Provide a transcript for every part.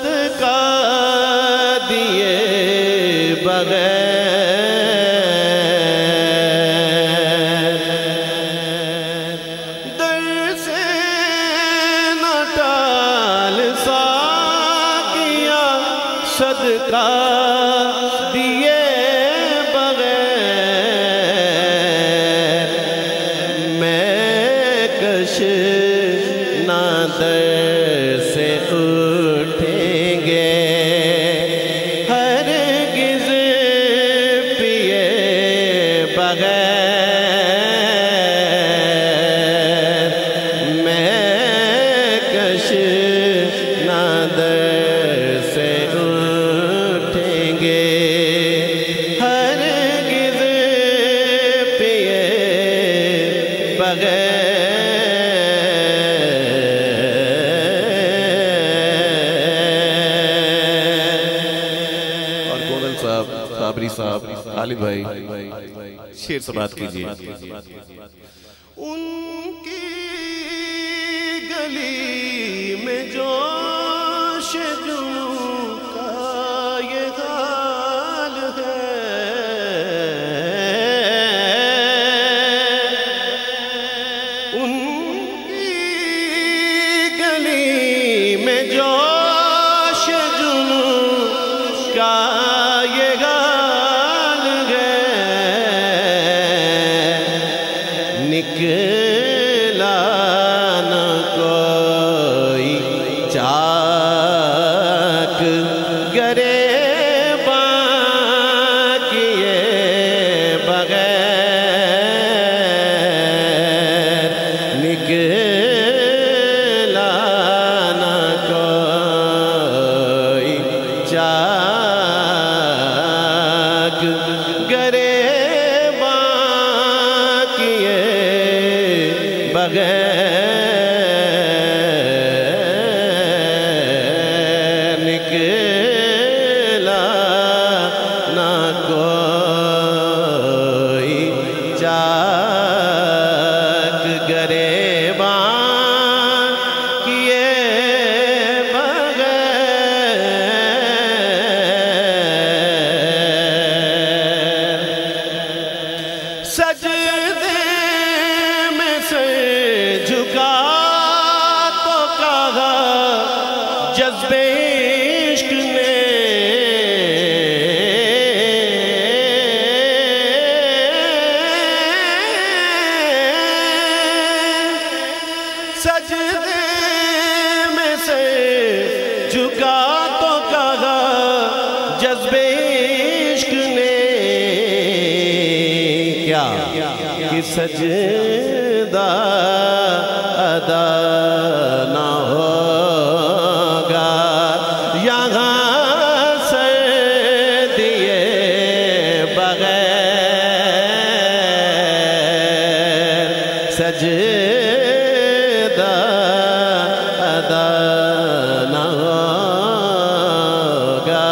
صدقہ دیے بغیر در سے نہ ٹال ساقیاں صدقہ دیے بغیر میں کش نہ در سے اٹھیں گے ہرگز پیے بغیر میں کش نہ در سے اٹھیں گے ہرگز پیے بغیر صابری صاحب خالد بھائی شیر سماعت کیجئے ان کی گلی میں جوش جنوں کا یہ حال ہے ان کی گلی میں جوش جنوں کا نکلا نہ کوئی چاک گریباں کیے بغیر نکلا نہ کوئی چاک گریباں کیے بغیر نکلا نہ کوئی چاک گریباں کیے بغیر سجدے میں سر جھکا تو کہا جذب عشق نے سجدے میں سر جھکا تو کہا جذب عشق نے کیا کہ سجدہ ادا نہ ہوگا یہاں سر دیے بغیر سجدہ ادا نہ ہوگا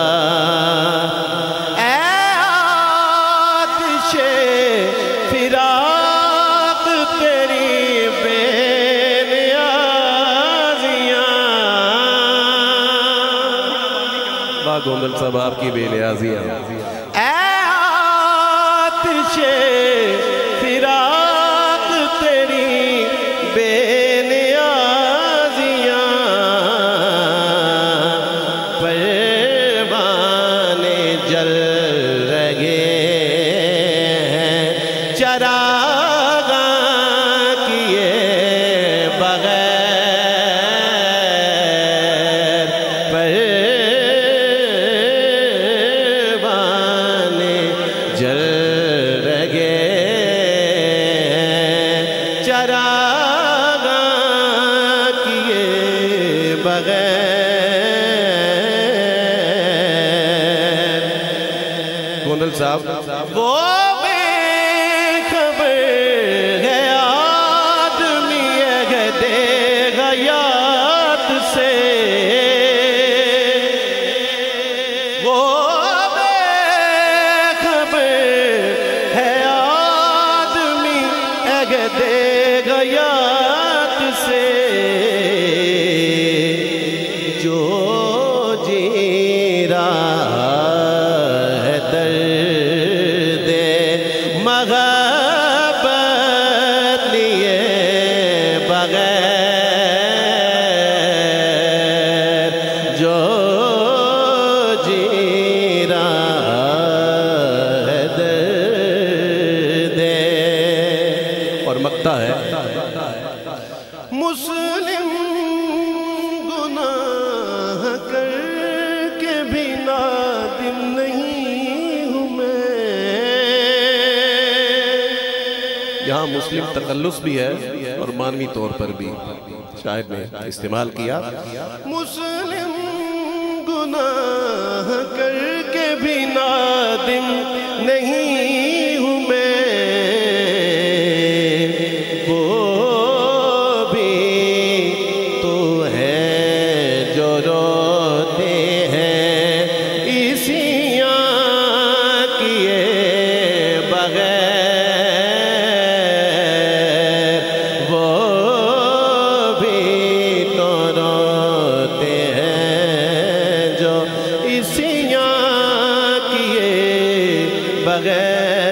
اے آتش فراق تیری بے نیازیاں باغ گوندل صاحب آپ کی بے نیازیاں اے آتش فراق تیری بے نیازیاں پروانے جل رہے ہیں چراغاں کیے بغیر پروانے جل رہے ہیں چراغاں کیے بغیر گوندل صاحب وہ بے خبر ہے آدمی ہے دے غیات سے وہ بے خبر ہے آدمی ہے دے غیات سے جو جو جی رہا ہے درد اور مکتا ہے مسلم گناہ کر کے بھی نادم نہیں ہوں میں. یہاں مسلم تخلص بھی ہے اور مانوی طور پر بھی شاعر نے استعمال کیا. مسلم گناہ کر کے بھی نادم نہیں ہوں میں. وہ بھی تو ہے جو روتے ہیں اسیاں کیے بغیر. وہ بھی تو روتے ہیں جو اسیاں کیے بغیر.